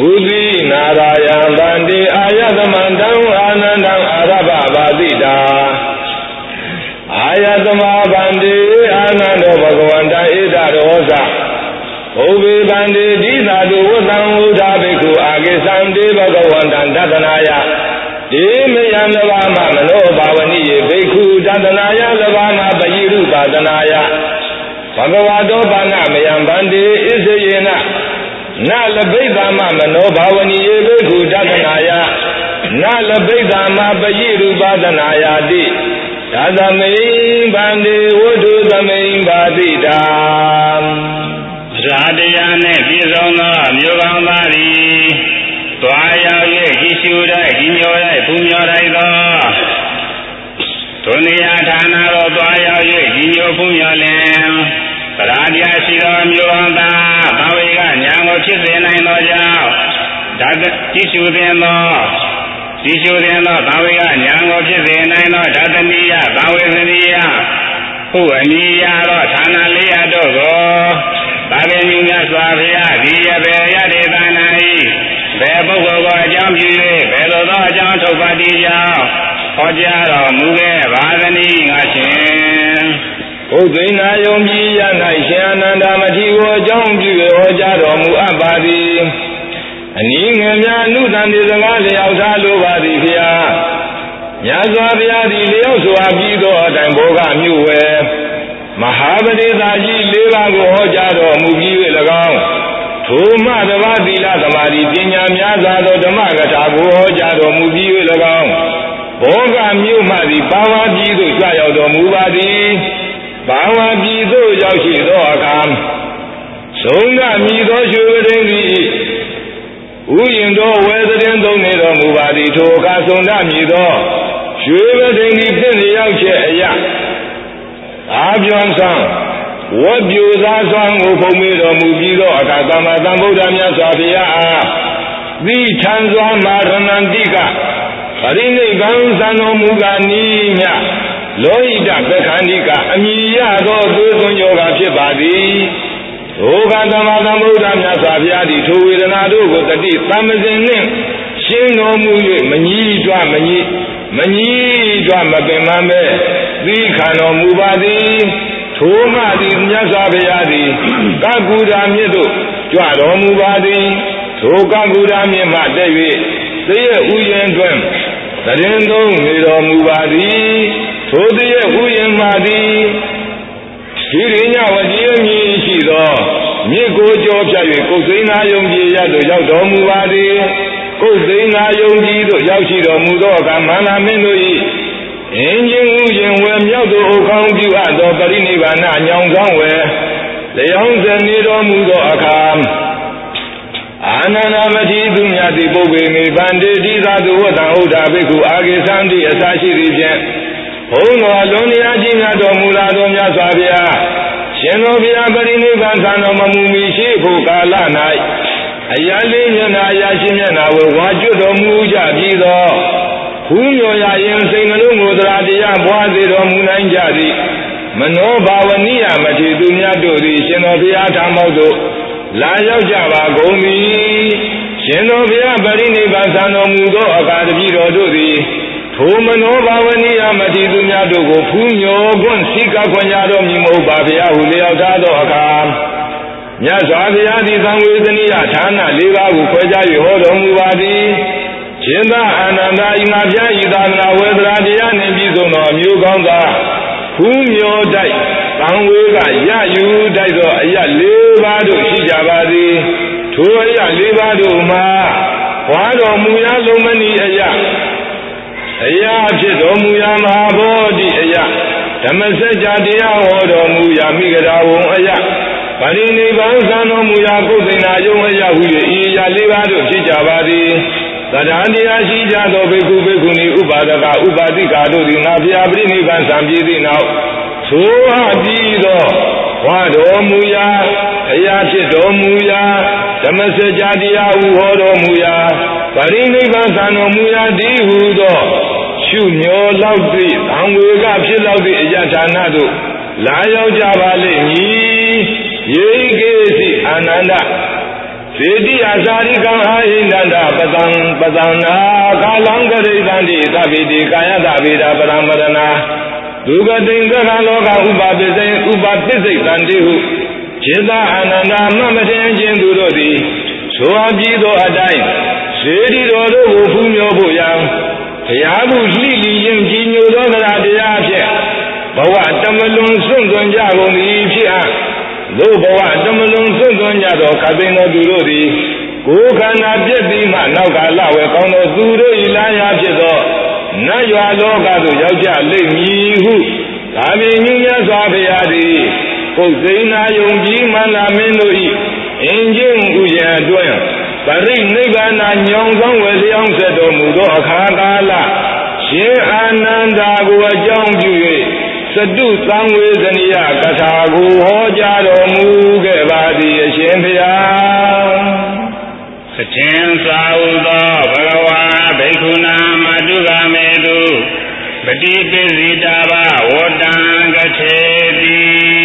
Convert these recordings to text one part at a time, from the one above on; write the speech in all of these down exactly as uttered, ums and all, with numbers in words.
Udi Narayam Bandi Ayathamandam Anandam Arabha Vadita Ayathama Bandi Anando Bhagavanta Ida Rosa Obi Bandi Disa Duvutam Uda Bhikkhu Agisandi Bhagavanta Datanaya Demayam Lavama Mano Bhavani Bhikkhu Datanaya Lavama Bayiru Badanaya Bhagavato Panamayam Bandi Isayena Nala Vedama Mano Bhavani Bhikkhu Datanaya Nala Vedama Bayiru Badanaya Di Dadamain Bandi Vudu Damain Badidam Radiyane Bizona Myogambari Twaya Ye Kishurai Kinyorai Punyorai Do Tuniya Dhanaro Twaya Ye Kinyo Punyolem Radya Shiro Myogamba Bhaviga Nyango Chisenai No Jao Dad Kishudeno Kishudeno Bhaviga Nyango Chisenai No Dadaniya Bhavizaniya Puaniya Ro Thana Liya Dogo Bhaviniya Swabhiya Diya Beya Dedanai Bebugo Jam Jive Belodo Jam Topati Jao Hojaro Muge Bhavani Ngashin Udina Yomji Yanai Shananda Matiwo Jam Jive Hojaro Muabadi Aninga Nudandi Zangali Ausalo Badi Fia Yazwabia Di Leo Suabido Damboga Muwe Mahabadi Daji Leva Hojaro Mugi Lagao Tuma Davadila Damari Pinya Miazado Damagata Hojaro Mugi Lagao Boga Mumadi Bawa Bido Sayo Mubadi Bawa Bido Yashi Doakam Songa Mido Shuveri Uyindo Weathering Donato Mubadi Toka Sonda Mido Shuveri Pini Yaksha Abjansan What you are song of Pomido Mugido Akatama Buddha Sofia The Tanzwa Maranandika Parini Gansano Muganiya Loida Bekandika Amiya Go Duzun Yoga Chibadi Ogatama Buddha Sofia the two with another with the deep Tamazin Shino Mugi Mani Dramani Mani Dramabimame The Kano Mubadi Toma di Nyasabiyadi, Kaguda Mido, Jado Mubadi, Tokaguda Mima David, the Uyen Dwem, the Rendo Mido Mubadi, Todia Uyen Madi, Sirinya Wajimi Shido, Miko Jocha, Kosina Yongi Yado Yado Mubadi, Kosina Yongi Yashido Mudoka, Mana Menoi. Engine Uyin where Miado Okangi at the Barinivana Yangway, the young Zenido Mudo Akam Ananamati Dunya di Bobe, Bande Diza to what I would have to Agisandi Asashi region. Ono Alonia Jina Domula Donya Savia, Shenovia Barinivan Mamumi Shifu Kalanai, Ayalina Yashimena will watch you the Muja Gizo. Kunyo ya yin singalo mudradiya bwazi do munanjadi mano bhavaniya mati dunya dori shino bhiya thamaudo la yauk ja ba gon mi shino bhiya parinibbana sano mudo akadapi do do di tho mano bhavaniya mati dunya do ko phunyo gun sika kwanya do mi mo ba bhiya hu liyauk tha do aka nya swa bhiya di sangwedaniya thana le ba ko khwe ja yu ho do mu ba di Chinda Ananda Imabya Idana Wedradiya Nibizono Muganga Kumyo Dai Sangwega Yayu Daido Aya Levado Shijabadi Tuya Levado Ma Wado Muya Lomani Aya Aya Chido Muya Mahabodi Aya Tamasajadia Odo Muya Migadawo Aya Parini Bansano Muya Kusina Yomaya Huye Iya Levado Shijabadi Sadhandiya Shijado Beku Bekuni Ubadaka Ubadika Dodi Navya Brinivan Samjidi now Soha Dido Wado Muya Ayachido Muya Tamasajadiya Uhodo Muya Parinivan Sano Muya Dihudo Shumyo Laudi Angwega Pilaudi Yatanado Layo Javale Ni Yegesi Ananda ဒေတိအစာရိကံအာဟိန္ဒန္တပတံပတံနာကာလံကရိတံတိသဗ္ဗိတိကာယတဗေဒပရမရဏဒုက္ခတိင်္ဂကလောကဥပပိစိဥပပိစိတံတိဟုจิตအာနန္ဒမမထင်ခြင်းသူတို့သည်ဆိုအပ်ပြီးသောအတိုင်းစေတီတော်တို့ကိုဖူးမြော်ဖို့ရန်ဘုရားမှုလှိလီခြင်းကြီးညိုသောတရားတရားဖြင့်ဘဝတမလွန်စွန့်သွန်ကြကုန်သည်ဖြစ်အပ်သို့ဘဝတမလွန်စွန့်သွန်ကြသောခသိန်းသောသူတို့သည်ကိုယ်ခန္ဓာပြည့်ပြီးမှနောက်ကာလဝယ်ကောင်းသောသူတို့၏လာရဖြစ်သောနတ်ရွာလောကသို့ရောက်ကြလိမ့်မည်ဟုဒါပင်ညဉ့်မြတ်စွာဘုရားသည်ပုတ်သိနာယုံကြည်မန္တမင်းတို့၏အင်ကျင့်ဥယျာဉ်အတွင်းပရိနိဗ္ဗာန်ညောင်ဆောင်ဝယ်လျောင်းဆက်တော်မူသောအခါကာလရှင်အာနန္ဒာကိုအကြောင်းပြု၍စတုသံဝေဇနိယကထာကိုဟောကြားတော်မူခဲ့ပါသည်အရှင်ဘုရားသခင်သာဥသောဘဂဝါဘိက္ခုနာမတုဂမေတုပတိပိစိတာဘဝတံကထေတိ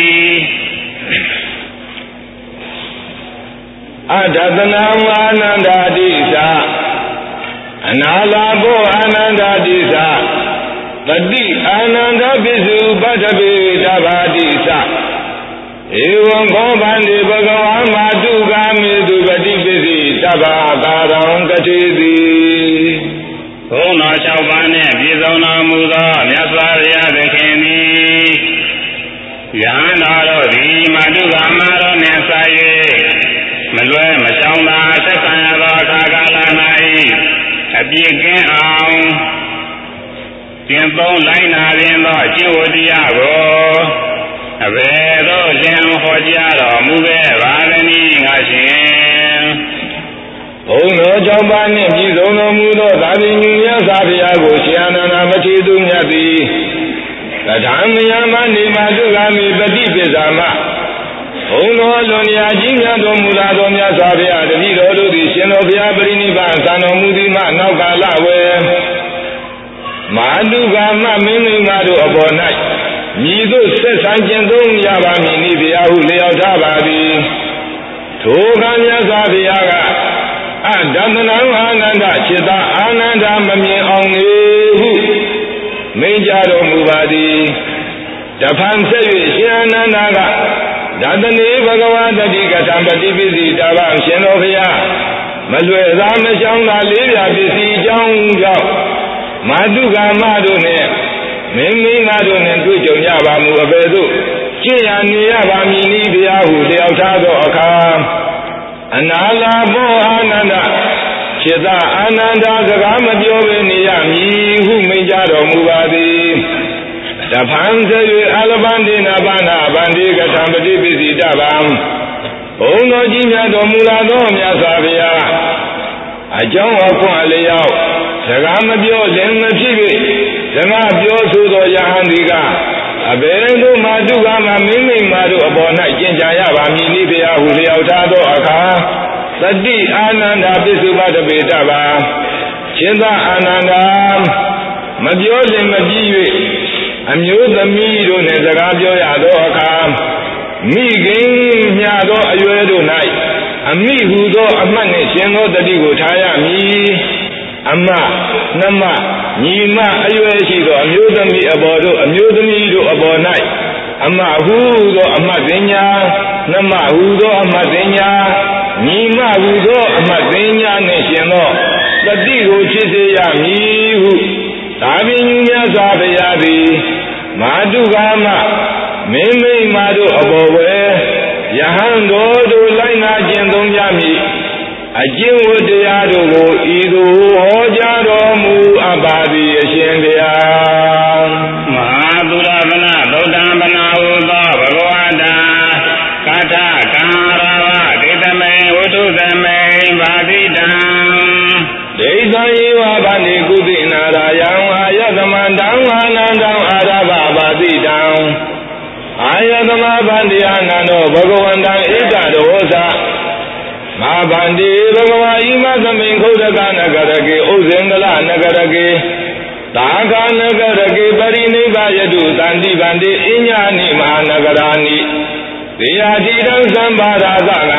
အဒသနံအာနန္ဒာတိသာအနာလာဘောအာနန္ဒာတိသာပတိအာနန္ဒပိစုပတ္တပိတဘာတိသာဧဝံခောဗန္တိဘဂဝါမာတုဂာမေတုပတိပိစိတဘာကာရံကတိတိဘုံတော်၆ပါးနှင့်ပြည့်စုံတော်မူသောမြတ်စွာဘုရားသခင်သည်ယဟန်တော်တို့သည်မာတုဂာမတော်နှင့်စာ၍မလွဲမရှောင်သာဆက်ဆံရသောအခါကာလ၌အပြည့်ကင်းအောင်ကျင့်သုံးလိုက်နာခြင်းသောအကျင့်ဝတ္တရားကိုအဘယ်သို့လင်းဟောကြားတော်မူခဲ့ပါသနည်းငါရှင်ဘုံတော်ကြောင့်ပါနှင့်ပြည်စုံတော်မူသောသာဝတိညဉ့်မြတ်စွာဘုရားကိုရှင်အာနန္ဒမထေရသူမြတ်သည်တထာမယမနေမာတုဂာမိပฏิပိစ္ဆာမဘုံတော်လွန်ရာကြီးမြတ်တော်မူလာသောမြတ်စွာဘုရားတပည့်တော်တို့သည်ရှင်တော်ဘုရားပရိနိဗ္ဗာန်သံတော်မူသည်မှနောက်ကာလဝယ်မာတုဂာမမင်းမိန်းမတို့အပေါ်၌မြည်သို့ဆက်ဆံကျင့်သုံးရပါမည်နိဘုရားဟုလျောက်ထားပါသည်ထိုကံမြတ်စွာဘုရားကအဒသနံအာနန္ဒจิตအာနန္ဒမမြင်အောင်လေဟုမိန့်ကြားတော်မူပါသည်တဖန်ဆက်၍ရှင်အာနန္ဒာကဒသနေဘဂဝါတတိကထံပတိပိစိတာဘရှင်တော်ဘုရားမလွယ်သာမရှောင်းသာလေးပြပစ္စည်းအကြောင်းကြောင့်မာတုဂာမတို့နှင့်မင်းမိန်းမတို့နှင့်တွေ့ကြုံကြပါမူအဘယ်သို့ကျင့်ရနေရပါမည်နည်းဘုရားဟုလျောက်ထားသောအခါအနာလာဘောအာနန္ဒจิตအာနန္ဒာစကားမပြောဘဲနေရမည်ဟုမိန့်ကြားတော်မူပါသည်တဖန်စေ၍အလပန္တိနာဘာနာဗန္တိကထံပတိပိစိတဗံဘုံတော်ကြီးမြတ်တော်မူလာသောမြတ်စွာဘုရားအကြောင်းအခွင့်အလျောက်စကားမပြောခြင်းမဖြစ်၍စကားပြောဆိုသောယဟန်ဒီကအဘယ်သို့မာတုဂာမမင်းမိန်းမတို့အပေါ်၌ကျင့်ကြရပါမည်နည်းဘုရားဟုလျောက်ထားသောအခါသတိအာနန္ဒာပိစုပတ္တပေတဗာရှင်သာအာနန္ဒာမပြောခြင်းမပြီး၍အမျိုးသမီးတို့နှင့်စကားပြောရသောအခါမိခင်မြသောအရွယ်တို့၌အမိဟုသောအမှတ်နှင့်ရှင်သောတတိကိုထားရမည်အမနှမညီမအရွယ်ရှိသောအမျိုးသမီးအပေါ်တို့အမျိုးသမီးတို့အပေါ်၌အမဟုသောအမှတ်ပညာနှမဟုသောအမှတ်ပညာညီမဟုသောအမှတ်ပညာနှင့်ရှင်သောတတိကိုချစ်စေရမည်ဟုသာပင်မြတ်စွာဘုရားသည်မာတုဂာမမင်းမိန်းမတို့အပေါ်ဝယ်ယဟန်တော်တို့လိုက်နာကျင့်သုံးကြမည်အကျင့်ဝတ္တရားတို့ကိုဤသို့ဟောကြားတော်မူအပ်ပါသည်အရှင်ဘုရားမဟာသုရဗနသုတ္တံဗနာဟုသောဘဂဝတာကထကံရဝဒေသမေဝတ္ထုသမေဘာတိတံဒိဋ္ဌံဧဝဗန္တိကုသိနာရာယံအာယသမန္တံအာနန္တံအာရဘဘာတိတံအာယသမဗန္တိအာနန္တောဘဂဝန္တံဧကဒောသမဗန္တိဘဂဝါဣမသမိန်ခုဒ္ဒကနဂရကေဥဇင်္ဂလနဂရကေသာဂနဂရကေပရိနိဗ္ဗာယတုသန္တိဗန္တိအညာနိမဟာနဂရာနိသေယတိတံသံဘာရာသကံ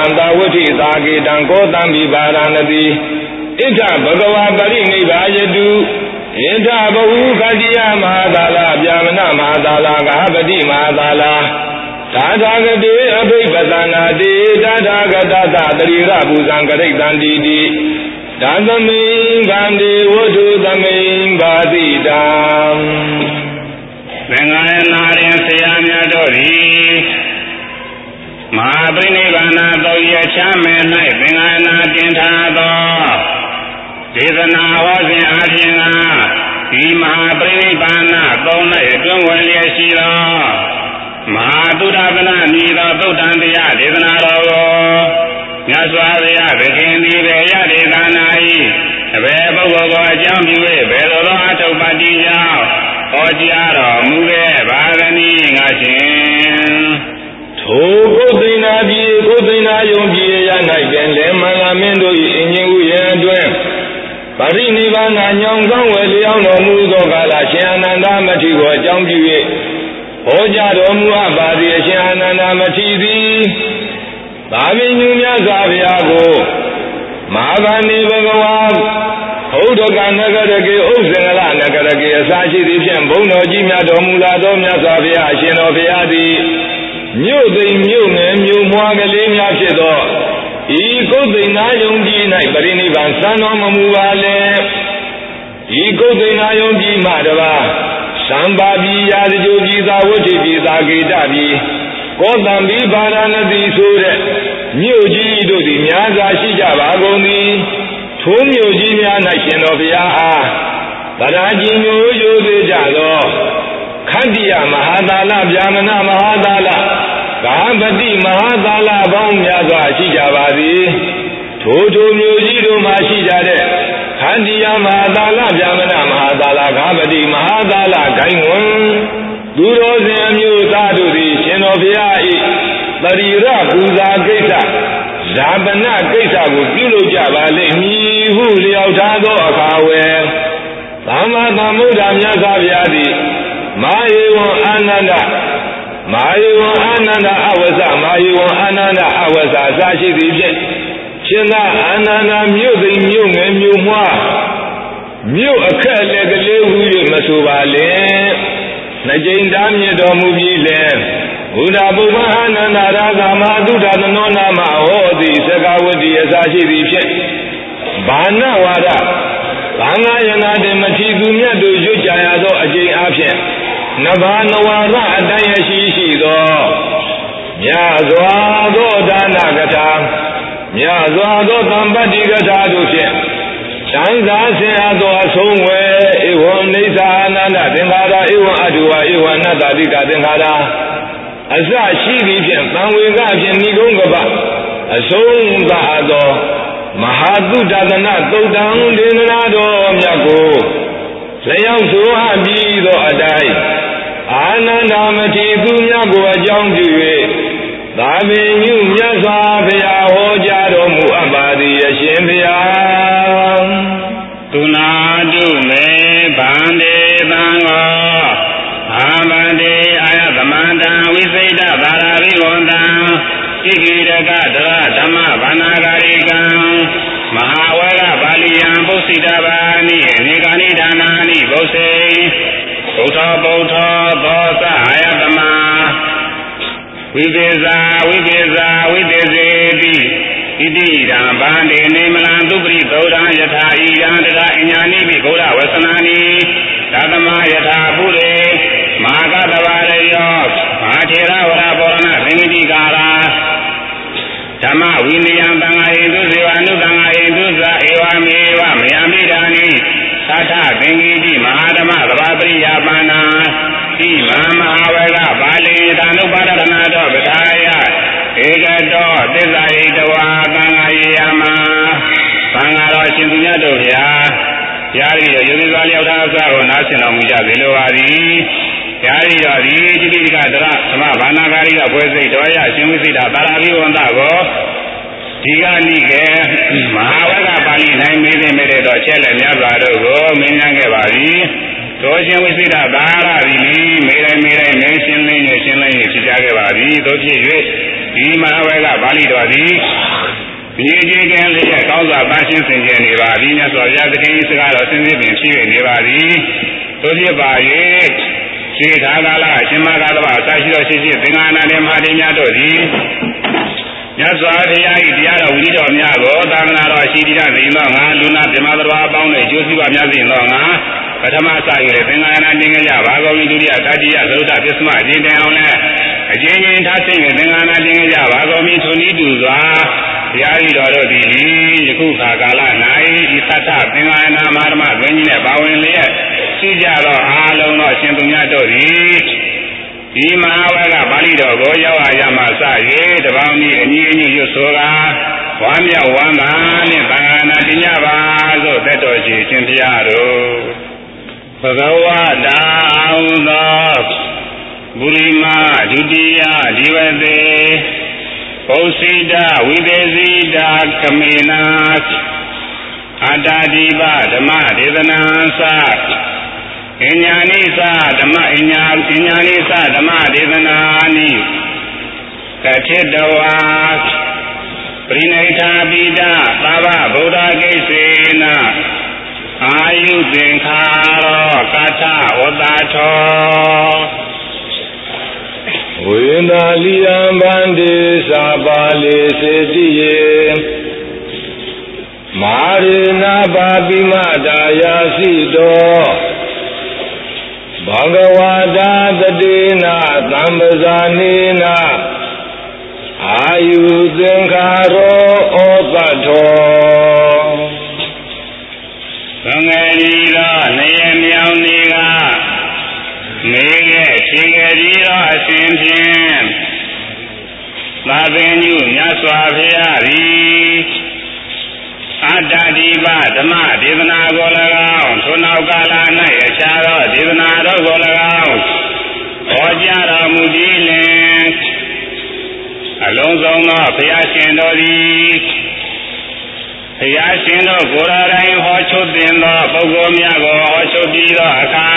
သာဝတိသာကေတံကောတံပိပါရဏတိဣဋ္ဌဘဂဝါပရိနိဗ္ဗာယတုဣဋ္ဌဘဟုကတိယမဟာသာလဗျာမနမဟာသာလဂဟပတိမဟာသာလသာသာဂတိအဘိပသနာတိသာသာဂတသတရိရပူဇံကရိတံတိတိဒါသမိန်ဗန္တိဝတ္ထုသမိန်ဘာတိတံသင်္ဃာယနာရင်ဆရာများတို့သည်မဟာပရိနိဗ္ဗာန်သောရချမ်းမဲ့၌သင်္ဃာယနာတင်ထားသောဒေသနာဟောစဉ်အပြင်ကဒီမဟာပရိနိဗ္ဗာန်သုံး၌အတွင်းဝင်လျက်ရှိသောမဟာသုဒ္ဓပနမည်သောသုတ္တံတရားဒေသနာတော်ကိုမြတ်စွာဘုရားသခင်သည်ဘေယဒေသနာ၏အဘယ်ပုဂ္ဂိုလ်ကိုအကြောင်းပြု၍ဘယ်လိုသောအထုပ္ပတ္တိကြောင့်ဟောကြားတော်မူခဲ့ပါသနည်းငါရှင်ထိုကုသိဏပြည်ကုသိဏယုံပြည်ရ၌ပင်လေမင်္ဂမင်းတို့၏အင်ဂျင်ဥယျာဉ်အတွင်းပရိနိဗ္ဗာန်ညောင်ဆောင်ဝယ်လျောင်းတော်မူသောကာလရှင်အနန္ဒမထေရကိုအကြောင်းပြု၍ဟောကြားတော်မူအပ်ပါသည်အရှင်အနန္ဒမထေရသည်သာဝိညုမြတ်စွာဘုရားကိုမဟာဗန္ဒီဘဂဝါဥဒ္ဒကနဂရကေဥစ္စေငလနဂရကေအစာရှိသည်ဖြင့်ဘုန်းတော်ကြီးမြတ်တော်မူလာသောမြတ်စွာဘုရားအရှင်တော်ဘုရားသည်မြို့သိမ်မြို့ငယ်မြို့မွားကလေးများဖြစ်သောဤကုသိဏယုံကြည်၌ပရိနိဗ္ဗာန်စံတော်မမူပါလေဤကုသိဏယုံကြည်မှတပါးသံပါပိယာတကြိုပြည်သာဝဋ္ဌိပြည်သာဂေတပြည်ကောတံပိပါရဏတိဆိုတဲ့မြို့ကြီးတို့သည်များစွာရှိကြပါကုန်သည်ထိုမြို့ကြီးများ၌ရှင်တော်ဘုရားအားဗရာကြီးမျိုးရိုသေကြသောခတ္တိယမဟာသာလဗျာမနမဟာသာလဂဟပတိမဟာသာလပေါင်းများစွာရှိကြပါသည်ထိုထိုမြို့ကြီးတို့မှာရှိကြတဲ့ခန္တီယမဟာသာလဗျာမနမဟာသာလဂဟပတိမဟာသာလဂိုင်းဝင်သူတော်စင်အမျိုးသားတို့သည်ရှင်တော်ဘုရား၏တရိရပူဇာကိစ္စဇာပနကိစ္စကိုပြုလုပ်ကြပါလိမ့်မည်ဟုလျောက်ထားသောအခါဝယ်သမ္မာသမ္ဗုဒ္ဓမြတ်စွာဘုရားသည်မာယေဝံအာနန္ဒမာယေဝံအာနန္ဒအဝဇမာယေဝံအာနန္ဒအဝဇအစရှိသည်ဖြင့်ရှင်သာအာနန္ဒမြို့သိမ်မြို့ငယ်မြို့မွားမြို့အခက်အလက်ကလေးဟူ၍မဆိုပါလေနှစ်ကြိမ်တားမြစ်တော်မူပြီးလေဘုရားပုဗ္ဗအာနန္ဒရာဂမဟာသုဒ္ဓသနောနာမဟောသည်သက္ကဝတ္တိအစရှိသည်ဖြင့်ဘာနဝါဒဘာငါယနာတေမထီသူမြတ်တို့ရွတ်ကြရသောအကျိန်အားဖြင့်နဘာနဝါရအတိုင်းရရှိရှိသောမြတ်စွာသောဒါနကထာမြတ်စွာသောသံပတ္တိကထာတို့ဖြင့်သံသာဆင်အားသောအဆုံးဝယ်ဧဝံနေသာအနန္တသင်္ခါရဧဝံအတုဝဧဝံနတ္တတိကသင်္ခါရအစရှိသည်ဖြင့်သံဝေကဖြင့်ဏိကုံးကပအဆုံးသာသောမဟာသုဒ္ဓသနသုတ်တံဒေသနာတော်မြတ်ကိုလျောက်ဆိုအပ်ပြီးသောအတိုင်းအာနန္ဒမထေရသူမြတ်ကိုအကြောင်းပြု၍သာဝေညုမြတ်စွာဘုရားဟောကြားတော်မူအပ်ပါသည်အရှင်ဘုရားသူနာတုမေဗန္ဒေသံဃောအာမန္တေအာယသမန္တံဝိစိတဗာရာရိဝန္တံဣဂိရကဒရဓမ္မဘာနာဂရိကံမဟာဝေကပါဠိယံပုစိတဘာနိနေကာနိဒါနာနိဘုစေဘုထောဘုထောသောသအာယတမဝိသေဇာဝိသေဇာဝိသေစေတိဣတိရံဗန္ဒေနေမလံသူပရိသုဒ္ဓံယထာဣယံတထာအညာနိပိဘုရားဝဆနာနိသတ္တမယထာပုရေမဟာကတဝရယောမဟာထေရဝရဘောရဏသင်္ကိကာရာဓမ္မဝိနယံတံဃာယေတုဇေဝ ानु တံဃာယေတုဇာဧဝမေဝမယမိဒာနိသတ္ထသင်္ကိတိမဟာဓမ္မသဘာပရိယာပနာဣမံမဟာဝေကပါဠိတ ानु ပါဒနာတော်ပထာယဧကတောသစ္စာဣတဝါသံဃာယေယမသံဃာတော်ရှင်သူမြတ်တို့ဗျာရားရီရောယုံကြည်စွာလျောက်ထားအစကိုနားဆင်တော်မူကြစေလိုပါသည်ရားရီရောဒီတိတိကဒရသမဘာနာဂာရိကဘွဲစိတ်တော်ရရှင်ဝိစိတာသာရာဘိဝန္တကိုဒီကနေ့ကမဟာဝကပါဠိနိုင်မေးသိမေးတော့ချက်လက်များစွာတို့ကိုမင်းများခဲ့ပါသည်တို့ရှင်ဝိစိတာသာရာဘိမေးတိုင်းမေးတိုင်းမင်းရှင်းလင်းရရှင်းလင်းရဖြစ်ကြခဲ့ပါသည်တို့ဖြစ်၍ဒီမဟာဝေကပါဠိတော်သည်ဒီကြီးကင်းလေးကောင်းစွာပန်းရှင်းဆင်ခြင်နေပါသည်မြတ်စွာဘုရားသခင်စကားတော်ဆင်းရဲပင်ဖြစ်နေပါသည်တို့ဖြစ်ပါ၍ခြေခါကာလအရှင်မသာတပါအစရှိတော်ရှိရှိသင်္ဃာနာနဲ့မဟာတိများတို့သည်မြတ်စွာဘုရား၏တရားတော်ဝိဓိတော်များကိုသာသနာတော်ရှိတိရသိသောငါလူနာပြမတော်အပေါင်းနဲ့ကျိုးစီးပွားများသိသောငါပထမစ၍သင်္ဃာနာတင်ကြပါကုန်၏ဒုတိယတတိယသုဒ္ဓပစ္စမအကျဉ်းတင်အောင်လည်းအကျဉ်းချင်းထားသိ၍သင်္ဃာနာတင်ကြပါကုန်၏ထိုနည်းတူစွာဘုရား၏တော်တို့သည်ယခုခါကာလ၌ဤသတ္တသင်္ဃာနာမဓမ္မသွင်းကြီးနဲ့ပါဝင်လျက်ရှိကြသောအားလုံးသောရှင်သူများတို့သည်ဒီမဟာဝကပါဠိတော်ကိုရောက်အားရမှစ၍တပေါင်းဤအညီအညွတ်ရွတ်ဆိုကာဝါမြောက်ဝမ်းသာနှင့်သံဃာနာတင်ကြပါသို့သက်တော်ရှိရှင်ဘုရားတို့ဘဂဝတာအောင်သောဘုရိမာဒုတိယဒီဝသေပုစိတဝိသေစီတာကမေနာအတ္တဒီပဓမ္မဒေသနာသအညာနိသဓမ္မအညာအညာနိသဓမ္မဒေသနာနိကထိတဝါပရိနိဌာပိဒသာဝဗုဒ္ဓကိစ္စေနအာယုသင်္ခါရောကာထဝတ္တထောဝိနာလီယံဗန္တိသာပါလေစေတိယေမာရိနာပါပိမတာယာစီတောဘဂဝတာတတိနာသံပဇာနေနာအာယုသင်္ခါရောဩပတ္ထောသံဃာကြီးသောနေရမြောင်နေကနေရဲ့ရှင်ကကြီးသောအစဉ်ဖြင့်သာသင်ညုမြတ်စွာဘုရားသည်အတ္တဒီပဓမ္မဒေသနာကို၎င်းထိုနောက်ကာလ၌အခြားသောဒေသနာတို့ကို၎င်းဟောကြားတော်မူပြီးလျှင်အလုံးစုံသောဘုရားရှင်တို့သည်ဘုရားရှင်တို့ကိုယ်တော်တိုင်ဟောချုပ်တင်သောပုဂ္ဂိုလ်များကိုဟောချုပ်ပြီးသောအခါ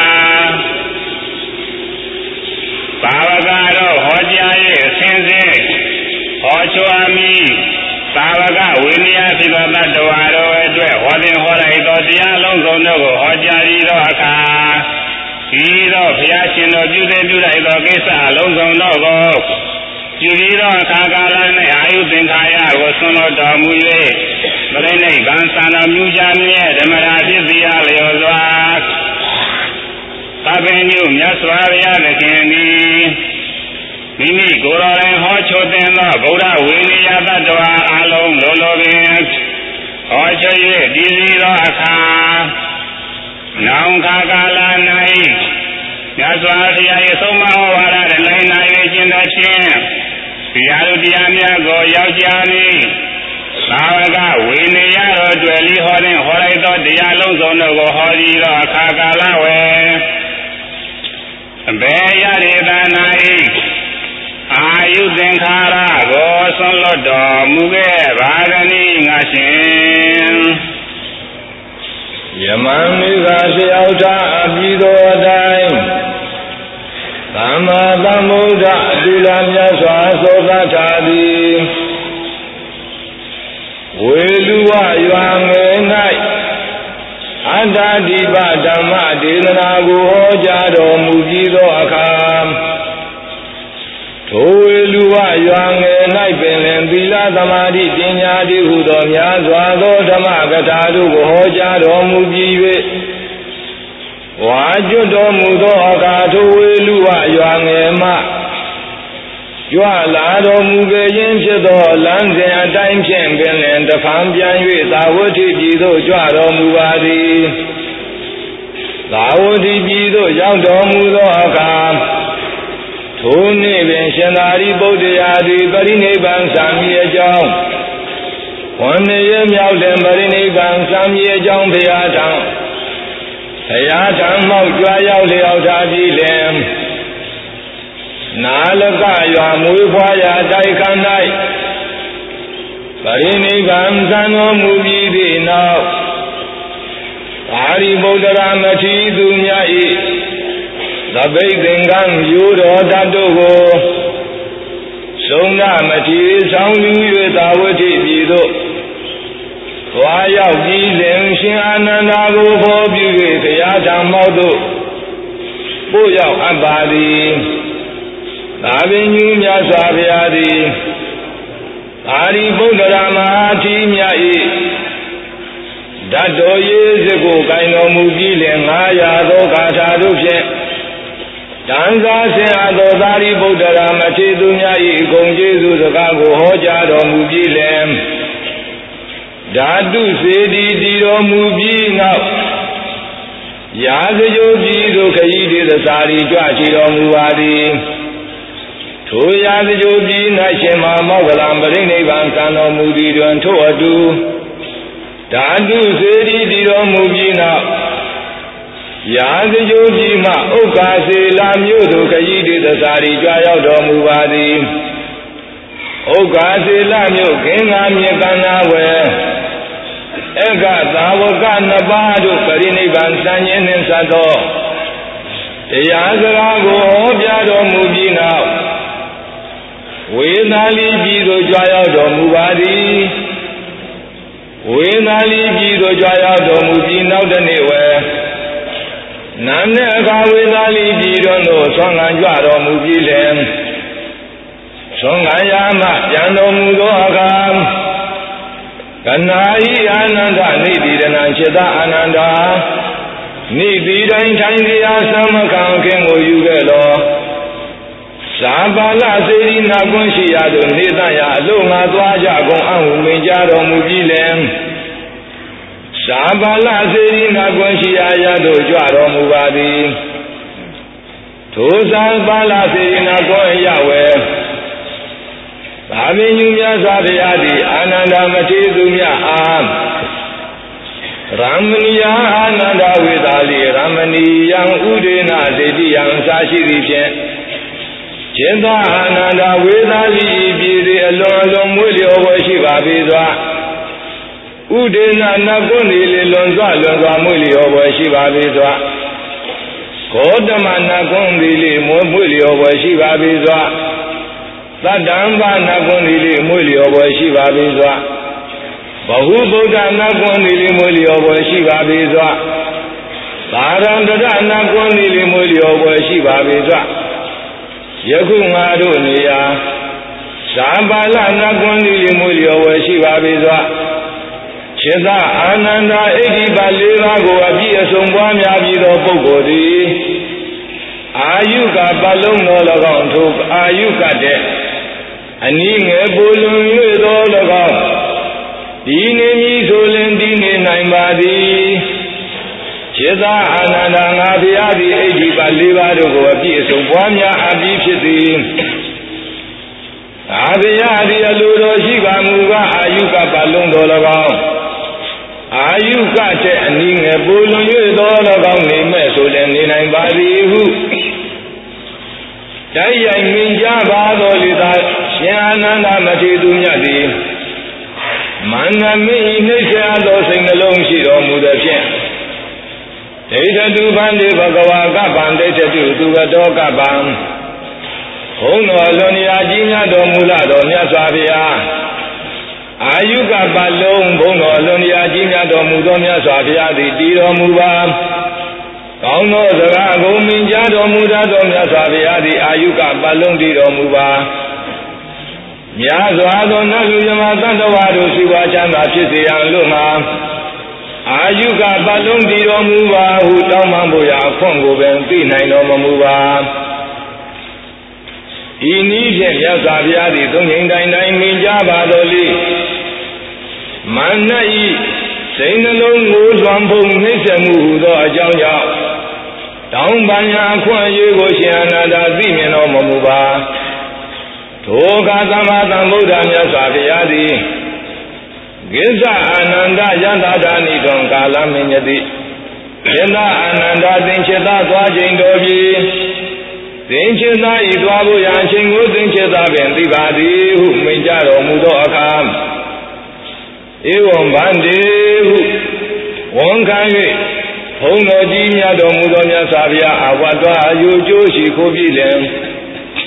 ဘာဝကတို့ဟောကြား၍အစဉ်စဉ်ဟောချုပ်အမိသာဝကဝိနည်းဖြစ်သောတတ္တဝါတို့အတွက်ဟောတင်ဟောလိုက်သောတရားလုံးစုံတို့ကိုဟောကြားပြီးသောအခါဒီသောဘုရားရှင်တို့ပြုတဲ့ပြုလိုက်သောကိစ္စအလုံးစုံတို့ကိုပြုပြီးသောအခါကာလ၌အာယုသင်္ခါရကိုဆွံ့လို့တော်မူ၍ပရိနိဗ္ဗာန်သံတော်မူကြမြဲဓမ္မရာဖြစ်စီရလျော်စွာသဗ္ဗညုမြတ်စွာဘုရားသခင်သည်မိမိကိုယ်တော်တိုင်ဟောချုပ်တင်သောဗုဒ္ဓဝိနည်းတတ္တဝါအလုံးလိုလိုပင်ဟောချုပ်၍တည်စီသောအခါနောင်ခါကာလ၌မြတ်စွာဘုရား၏ဆုံးမဟောဝါဒ၌လိုက်နာ၍ကျင့်သဖြင့်တရားတို့တရားများကိုရောက်ကြမည်သာဝကဝိနည်းတော်တွေ့လီဟောတဲ့ဟောလိုက်သောတရားလုံးစုံတို့ကိုဟောဒီသောအခါကာလဝေအဘေယရေတနာ၏အာယုသင်္ခါရကိုဆွံ့လွတ်တော်မူခဲ့ပါကနိငါရှင်ယမန်မိဂလျှောက်ထားအပြီးသောအတိုင်းသမ္မာသမ္ဗုဒ္ဓအတူလာမြတ်စွာသောသထာသည်ဝေလူဝရွာငယ်၌အတ္တဒီပဓမ္မဒေသနာကိုဟောကြားတော်မူပြီးသောအခါထိုဝေလူဝရွာငယ်၌ပင်လင်သီလသမာဓိပညာတိဟုသောများစွာသောဓမ္မကထာတို့ကိုဟောကြားတော်မူပြီး၍ဝါကျွတ်တော်မူသောအခါထိုဝေလူဝရွာငယ်မှကြွလာတော်မူခဲ့ခြင်းဖြစ်သောလမ်းစဉ်အတိုင်းဖြင့်ပင်လင်တဖန်ပြန်၍သာဝတိပြည်သို့ကြွတော်မူပါသည်သာဝတိပြည်သို့ရောက်တော်မူသောအခါထိုနေ့ပင်ရှင်သာရိပုတ္တရာသည်ပရိနိဗ္ဗာန်စံမြည်အကြောင်းဝန္နေရမြောက်တဲ့ပရိနိဗ္ဗာန်စံမြည်အကြောင်းဘုရားထံဘုရားထံမှောက်ကြွရောက်လျောက်ထားပြီးလင်နာလကရွာမွေးဖွားရာတိုက်ခန်း၌ပရိနိဗ္ဗာန်စံတော်မူပြီးသည့်နောက်သာရိပုတ္တရာမထေရသူများ၏သဗ္ဗိသင်္ကံယူတော်တတ်တို့ကိုဆုံးနာမတိဆောင်ယူ၍သာဝတိပြည်သို့သွားရောက်ကြည်လင်ရှင်အာနန္ဒာကိုဖော်ပြု၍ဘုရားထံမောက်သို့ပို့ရောက်အပ်ပါသည်သာပင်ကြီးမြတ်စွာဘုရားသည်အာရိပုတ္တရာမဟာသီမြတ်၏ဓာတ်တော်ရေးစကိုကိုင်တော်မူပြီးလင်ငါးရာသောဂါထာတို့ဖြင့်တန်ခါဆင်အပ်သောသာရိပုတ္တရာမထေရသူများ၏အကုန်ကျေးဇူးစကားကိုဟောကြားတော်မူပြီးလင်ဓာတုစေတီတည်တော်မူပြီးနောက်ရာဇဂိုပြည်သို့ခရီးသည်သစာရီကြွချီတော်မူပါသည်ထိုရာဇဂိုပြည်၌ရှင်မမောဂလံပရိနိဗ္ဗာန်ကံတော်မူသည်တွင်ထို့အတူဓာတုစေတီတည်တော်မူပြီးနောက်ရာဇဂိုပြည်မှဥက္ကာစေလာမြို့သို့ခရီးသည်သစာရီကြွရောက်တော်မူပါသည်ဥက္ကာစေလမြို့ကင်္ဂါမြေကန္နာဝေဧကသာဝကနှစ်ပါးတို့ပရိနိဗ္ဗာန်စံခြင်းနှင့်ဆက်သောတရားစကားကိုဟောကြားတော်မူပြီးနောက်ဝေသာလီပြည်သို့ကြွရောက်တော်မူပါသည်ဝေသာလီပြည်သို့ကြွရောက်တော်မူပြီးနောက်တနေ့ဝယ်နံနက်အခါဝေသာလီပြည်တွင်သို့ဆွမ်းခံကြွတော်မူပြီးလင်ဆွမ်းခံရမှပြန်တော်မူသောအခါကနာဤအာနန္ဒနိတိရဏံจิตအာနန္ဒာနိတိတိုင်းထိုင်တရားသမခံခင်ကိုယူခဲ့လောဇာပါလစေရီနာကွန်းရှိရာသို့နေသရာအလို့ငါသွားကြကုန်အဟုမင်ကြတော်မူပြီးလင်ဇာပါလစေရီနာကွန်းရှိရာရာသို့ကြွတော်မူပါသည်ထိုဇာပါလစေရီနာကွန်းရဝဲသာမင်ကြီးများစွာဘုရားသည်အာနန္ဒမထေရသူများအားရမဏီယအာနန္ဒဝေသာလီရမဏီယံဥဒေနစေတိယံစာရှိသည်ဖြင့်จิตအာနန္ဒဝေသာလီပြည်သည်အလွန်အလွန်မွေ့လျော်ပွဲရှိပါပေစွာဥဒေနနတ်ကွန်းသည်လေလွန်စွာလွန်စွာမွေ့လျော်ပွဲရှိပါပေစွာဂေါတမနတ်ကွန်းသည်လေမွေ့မွေ့လျော်ပွဲရှိပါပေစွာသတ္တံဘာနတ်ကွန်းသည်လေမွေ့လျော်ပွဲရှိပါပေစွာဘဟုဗုဒ္ဓနတ်ကွန်းသည်လေမွေ့လျော်ပွဲရှိပါပေစွာသာရန္တရနတ်ကွန်းသည်လေမွေ့လျော်ပွဲရှိပါပေစွာယခုငါတို့နေရာဇာပါလနတ်ကွန်းသည်လေမွေ့လျော်ပွဲရှိပါပေစွာจิตအာနန္ဒဣတိပါလေးပါးကိုအပြည့်အစုံပွားများပြီးသောပုဂ္ဂိုလ်သည်အာယုကပတ်လုံးတော်၎င်းထိုအာယုကတဲ့အနည်းငယ်ပူလွန်၍သော၎င်းဒီနေမည်ဆိုလင်ဒီနေနိုင်ပါသည်จิตအာနန္ဒငါဘုရားသည်ဣတိပါလေးပါးတို့ကိုအပြည့်အစုံပွားများအပ်ပြီးဖြစ်သည်အာဘုရားသည်အလိုတော်ရှိပါမူကားအာယုကပတ်လုံးတော်၎င်းအာယုကတဲ့အနည်းငယ်ပူလွန်၍သော၎င်းနေမဲ့ဆိုလင်နေနိုင်ပါသည်ဟုတိုက်ရိုက်မြင်ကြပါသောလေသာရှင်အာနန္ဒမထေရသူမြတ်သည်မန္တမင်းနှိစ္စသောစိတ်နှလုံးရှိတော်မူသည်ဖြင့်ဒိဋ္ဌတုဗန္တိဘဂဝါကပ္ပံဒိဋ္ဌတုသူဝတောကပ္ပံဘုန်းတော်လွန်ရာကြီးများတော်မူလာတော်မြတ်စွာဘုရားအာယုကပတ်လုံးဘုန်းတော်လွန်ရာကြီးများတော်မူသောမြတ်စွာဘုရားသည်တည်တော်မူပါကောင်းသောစကားကိုမြင်ကြားတော်မူတတ်သောမြတ်စွာဘုရားသည်အာယုကပတ်လုံးတည်တော်မူပါမြတ်စွာသောနတ်လူမြတ်သတ္တဝါတို့ရှိပါချမ်းသာဖြစ်စေရန်လို့မှာအာယုကပတ်လုံးတည်တော်မူပါဟုတောင်းပန်ဖို့ရာအခွင့်ကိုပင်သိနိုင်တော်မမူပါဤနည်းဖြင့်မြတ်စွာဘုရားသည်သုံးငိမ့်တိုင်းတိုင်းမြင်ကြပါတော်လေမန္နဤစိတ်နှလုံးကိုလွှမ်းဖုံးနှိမ့်ဆက်မှုဟူသောအကြောင်းကြောင့်တောင်းပန်ရာအခွင့်အရေးကိုရှင်အနန္ဒာသိမြင်တော်မမူပါထိုကသမ္မာသမ္ဗုဒ္ဓမြတ်စွာဘုရားသည်ကိစ္စအာနန္ဒယန္တာဒာနိတွင်ကာလမင်းယတိယန္တာအာနန္ဒသင်္ချေသာသွားခြင်းတော်ပြီသင်္ချေသာဤသွားဖို့ရာအချိန်ကိုသင်္ချေသာပင်သိပါသည်ဟုမိန့်ကြတော်မူသောအခါဧဝံဗန္တိဟုဝန်ခံ၍ဘုန်းတော်ကြီးမြတ်တော်မူသောမြတ်စွာဘုရားအဝတ္တအယုကျိုးရှိခိုးပြီးလင်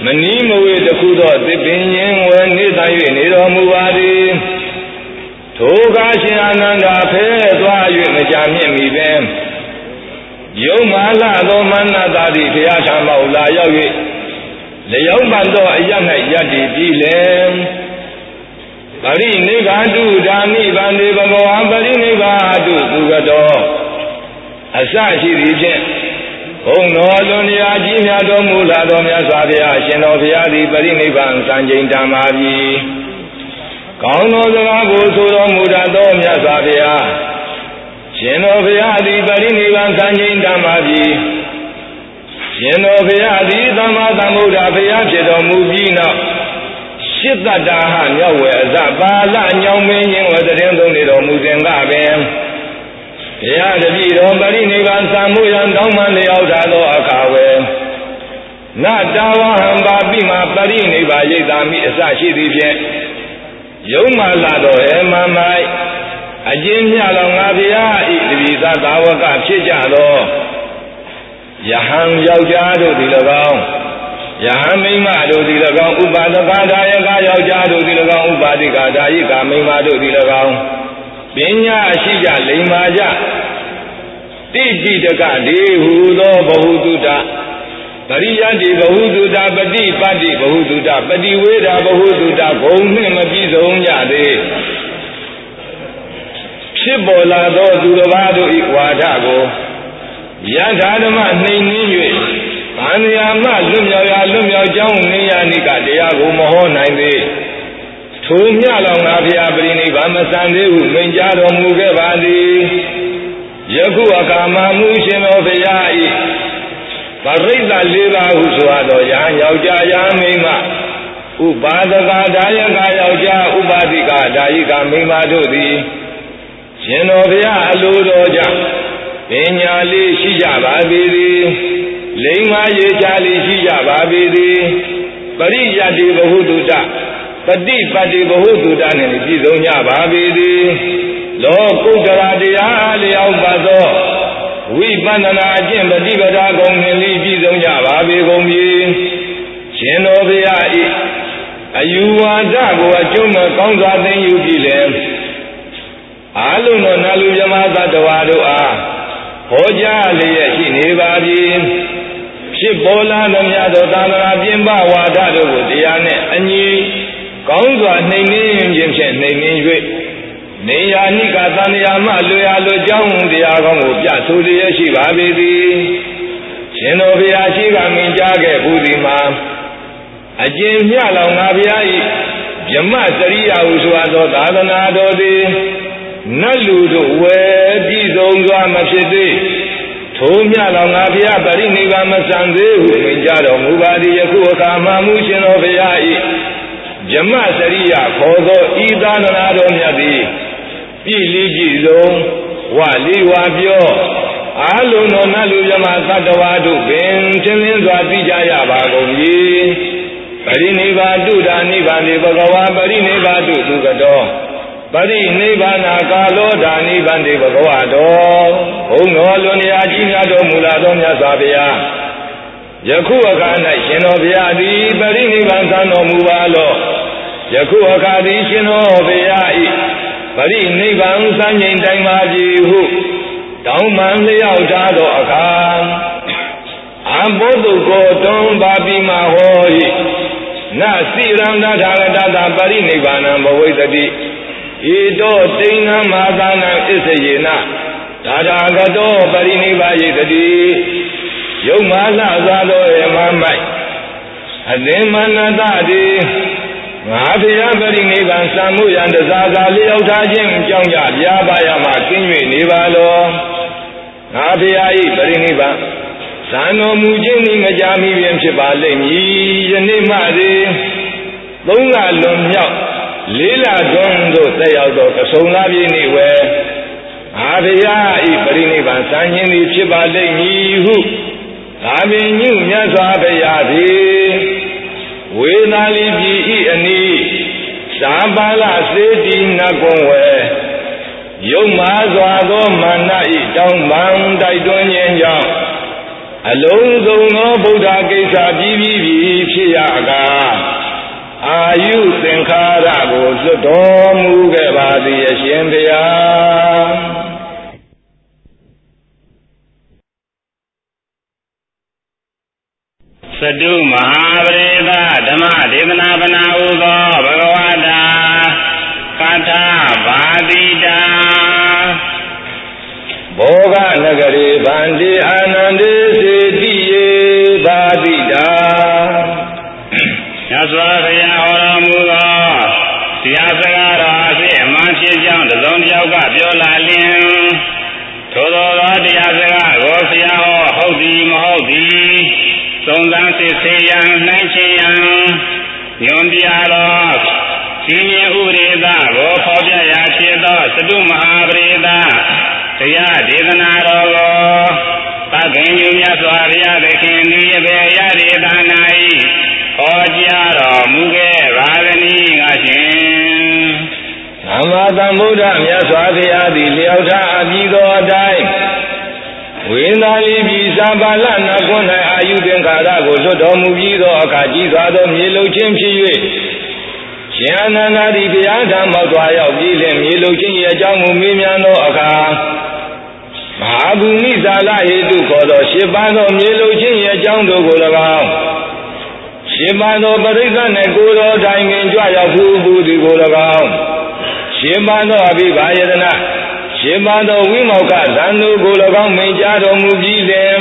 မနီးမဝေတခုသောသစ်ပင်ရင်ဝဲနေတန်၍နေတော်မူပါသည်ထိုကားရှင်အာနန္ဒာဖဲသွား၍မကြာမြင့်မီပင်ယုံမာလသောမန္နတာတိဘုရားထံမှလာရောက်၍လျောင်းပန်သောအရ၌ယတ္တိပြီးလင်ပရိနိဗ္ဗာန်တုဓာနိဗ္ဗာန်ေဘဂဝါပရိနိဗ္ဗာန်တုသူကတော်အစရှိသည်ဖြင့်ဘုံတော်လွန်ရာကြီးများတော်မူလာတော်မြတ်စွာဘုရားရှင်တော်ဘုရားသည်ပရိနိဗ္ဗာန်စံချိန်တန်ပါပြီကောင်းသောစကားကိုဆိုတော်မူတတ်သောမြတ်စွာဘုရားရှင်တော်ဘုရားသည်ပရိနိဗ္ဗာန်စံချိန်တန်ပါပြီရှင်တော်ဘုရားသည်သမ္မာသမ္ဗုဒ္ဓဘုရားဖြစ်တော်မူပြီးနောက်ရှစ်တတ္တာဟမြောက်ဝယ်အစပါဠညောင်းမင်းရင်ဝတရင်သုံးနေတော်မူစဉ်ကပင်ဘုရားတပည့်တော်ပရိနိဗ္ဗာန်စံမှုရန်တောင်းမှလျောက်ထားသောအခါဝယ်နတဝဟံပါပိမပရိနိဗ္ဗာန်ရိတ်တာမိအစရှိသည်ဖြင့်ယုံမှလာတော်ဟေမမိုက်အကျဉ်းမြလောင်ငါဘုရားဤတပည့်သာသာဝကဖြစ်ကြသောယဟန်ယောက်ျားတို့သည်၎င်းယဟန်မိန်းမတို့သည်၎င်းဥပါဒကဒါယကယောက်ျားတို့သည်၎င်းဥပါတိကဒါယိကမိန်းမတို့သည်၎င်းပညာရှိကြလိမ္မာကြတိတိတကဒေဟုသောဘဟုတုတပရိယတိဘဟုတုတပฏิပတ္တိဘဟုတုတပฏิဝေဒဘဟုတုတဂုံနှင့်မပြည့်စုံကြသေးဖြစ်ပေါ်လာသောသူတစ်ပါးတို့၏ဝါဒကိုယထာဓမ္မနှိမ်နှင်း၍ဗန္ဓရာမလွတ်မြောက်ရာလွတ်မြောက်ကြောင်းနေရနိကတရားကိုမဟောနိုင်သေးထိုမြလောင်ငါဘုရားပရိနိဗ္ဗာန်မစံသေးဟုမိန့်ကြားတော်မူခဲ့ပါသည်ယခုအခါမှာမူရှင်တော်ဘုရား၏ပရိသတ်လေးပါးဟုဆိုသောယဟန်ယောက်ျားယဟန်မိန်းမဥပါဒကဒါယကယောက်ျားဥပါတိကဒါယိကမိန်းမတို့သည်ရှင်တော်ဘုရားအလိုတော်ကြောင့်ပညာလေးရှိကြပါပေသည်လိမ္မာရေးချလေးရှိကြပါပေသည်ပရိယတ္တိဘဟုတုတပฏิပတ္တိဘဟုတုတနှင့်ပြည့်စုံကြပါပေသည်လောကုတ္တရာတရားလျောက်ပါသောဝိပဿနာအကျင့်ပฏิပဒါကုံနှင့်ပြည့်စုံကြပါပေကုန်ပြီရှင်တော်ဘုရား၏အယူဝါဒကိုအကျုံးမဲ့ကောင်းစွာသိယူပြီးလင်အာလုံးသောနလူမြမသတ္တဝါတို့အားဟောကြားလျက်ရှိနေပါပြီဖြစ်ပေါ်လာသမျှသောသာသနာပြင်ပဝါဒတို့ကိုတရားနှင့်အညီကောင်းစွာနှိမ်နှင်းခြင်းဖြင့်နှိမ်နှင်း၍နေယာနိကသံဃာမှလွယ်အားလွယ်ကြောင်းတရားကောင်းကိုပြဆိုလျက်ရှိပါပေသည်ရှင်တော်ဘုရားရှိကမြင်ကြားခဲ့ဘူးဒီမှာအကျဉ်မြလောင်ငါဘုရား၏ဗြဟ္မစရိယဟုဆိုသောသာသနာတော်သည်နတ်လူတို့ဝယ်ပြည်စုံစွာမဖြစ်သေးထိုမြလောင်ငါဘုရားပရိနိဗ္ဗာန်မစံသေးဟုမြင်ကြတော်မူပါသည်ယခုအခါမှမူရှင်တော်ဘုရား၏ဗြဟ္မစရိယခေါ်သောဤသာသနာတော်မြတ်သည်ပြည်လီကြည်ဆုံးဝလီဝါပြောအာလုံးသောနတ်လူမြမသတ္တဝါတို့ပင်သင်လင်းစွာသိကြရပါကုန်၏ပရိနိဗ္ဗာန်တုဒာနိဗ္ဗာန်ေဘဂဝါပရိနိဗ္ဗာန်တုသူကတော်ပရိနိဗ္ဗာန်ကာလောဓာနိဗ္ဗာန်ေဘဂဝါတော်ဘုံတော်လွန်ရာကြီးများတော်မူလာသောမြတ်စွာဘုရားယခုအခါ၌ရှင်တော်ဘုရားသည်ပရိနိဗ္ဗာန်သံတော်မူပါလောယခုအခါသည်ရှင်တော်ဘုရား၏ပရိနိဗ္ဗာန်စံချိန်တိုင်ပါပြီဟုတောင်းပန်လျောက်ထားသောအခါအဘုဒ္ဓကိုတွန်းပါပြီးမှဟော၏နစိရန္တထာဂတတပရိနိဗ္ဗာန်ဘဝိတ္တိဧတောတိဏ္ဏမာသနံဣစ္ဆယေနဒါဒါဂတောပရိနိဗ္ဗာယိတတိယုံမာလသာသောေမမိုက်အသင်္မနတတိငါဘုရားပရိနိဗ္ဗာန်စံမှုရန်တစားစားလျောက်ထားခြင်းကြောင့်ကြပြာပါရမှကင်း၍နေပါလောငါဘုရား၏ပရိနိဗ္ဗာန်ဇာတော်မူခြင်းဤမကြာမီပင်ဖြစ်ပါလိမ့်မည်ယနေ့မှသည်သုံးလလွန်မြောက်လေးလတွင်သို့တက်ရောက်သောကဆုံလာပြည့်နေ့ဝယ်ငါဘုရား၏ပရိနိဗ္ဗာန်စံခြင်းသည်ဖြစ်ပါလိမ့်မည်ဟုသာပင်ညုမြတ်စွာဘုရားသည်ဝေသာလီပြည်ဤအနီးသာပါလစေတီနတ်ကွန်ဝဲယုံမာစွာသောမာနဤတောင်းပန်တိုက်တွန်းခြင်းကြောင့်အလုံးစုံသောဗုဒ္ဓကိစ္စပြီးပြီးပြီးဖြစ်ရကားအာယုသင်္ခါရကိုလွတ်တော်မူခဲ့ပါသည်အရှင်ဘုရားသတုမဟာပရိသဓမ္မဒေသနာပနာဟုသောဘဂဝတာကထာဘာတိတာဘောဂနဂရေဗန္တိအာနန္ဒေစေတိယေဘာတိတာမြတ်စွာဘုရားဟောတော်မူသောတရားစကားတော်အစစ်အမှန်ဖြစ်ကြောင်းတစုံတစ်ယောက်ကပြောလာလျင်ထိုသောသောတရားစကားကိုဆရာဟောဟုတ်သည်မဟုတ်သည်သုံးသပ်စစ်ဆေးရန်နှိုင်းချရန်ညွန်ပြတော်စီမင်းဥရိသကိုဖော်ပြရာဖြစ်သောသတုမဟာပရိသတရားဒေသနာတော်ကိုသဗ္ဗညုမြတ်စွာဘုရားသခင်ဤဘေရဒေသနာ၏ဟောကြားတော်မူခဲ့ပါသည်ငါရှင်သမ္မာသမ္ဗုဒ္ဓမြတ်စွာဘုရားသည်လျောက်ထားအပြီးသောအတိုင်းဝိန္ဒာလီပြည်သဗ္ဗလနကွန်း၌အာယုသင်္ခါရကိုလွတ်တော်မူပြီးသောအခါကြီးစွာသောမြေလုံခြင်းဖြစ်၍ရှင်အနန္ဒာသည်ဘုရားထံမှသွားရောက်ပြီးလျှင်မြေလုံခြင်း၏အကြောင်းကိုမေးမြန်းသောအခါမဟာဘူမိဇာလဟေတုခေါ်သောရှစ်ပါးသောမြေလုံခြင်း၏အကြောင်းတို့ကို၎င်းရှင်းပါသောပရိသတ်နှင့်ကိုယ်တော်တိုင်ပင်ကြွရောက်ဖူးဖူးသည်ကို၎င်းရှင်းပါသောအဘိဘာယတနာရှင်းပါသောဝိမောက္ခသံတို့ကို၎င်းမိန့်ကြားတော်မူပြီးလျှင်